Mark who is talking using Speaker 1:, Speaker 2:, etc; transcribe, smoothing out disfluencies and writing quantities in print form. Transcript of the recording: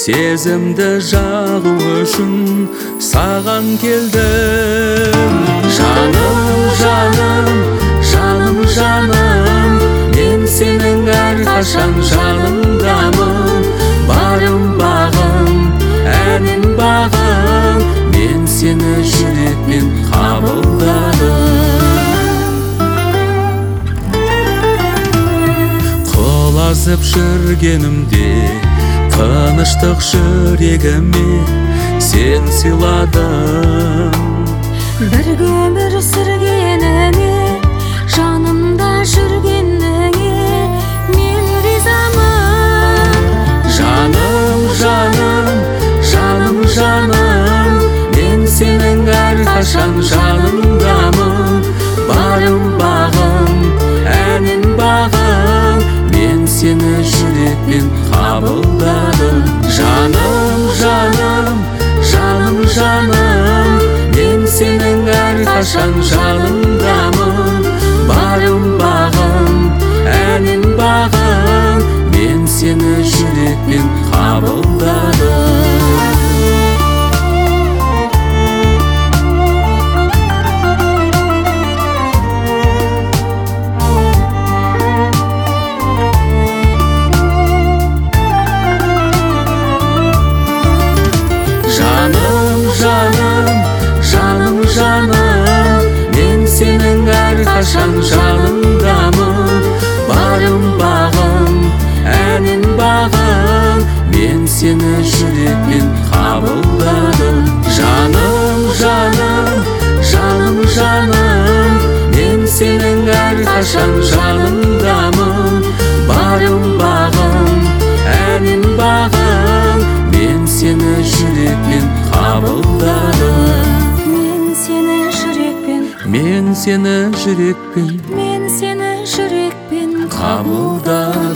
Speaker 1: сезімді жағу үшін саған келдім. Жаным, жаным, жаным, жаным, мен сенің әрқашан жаныңдамын. Барым бағым, әнім бағым, мен сені жүрекпен қабылдадым. Құлазып жүргенімде тыныштық жүрегіме сен сыйладың.
Speaker 2: Бір өмір сүргеніңе, жанымда жүргеніңе мен ризамын.
Speaker 1: Жаным, жаным, жаным, жаным, мен сенің әрқашан жаныңдамын. Барым бағым, әнім бағым, мен сені жүрекпен қабылдадым. Жаным, жаным, жаным, жаным, мен сенің әрқашан жаныңдамын. Барым бағым, әнім бағым, мен сені жүрекпен қабылдадым. Жаным, мен сенің әрқашан жаныңдамын. Барым бағым, әнім бағым, мен сені жүрекпен қабылдадым. Жаным, жаным, жаным, жаным, мен сенің әрқашан жаныңдамын. Барым бағым, әнім бағым, мен сені жүрекпен қабылдадым.
Speaker 2: Мен сені жүрекпен
Speaker 1: қабылдадым.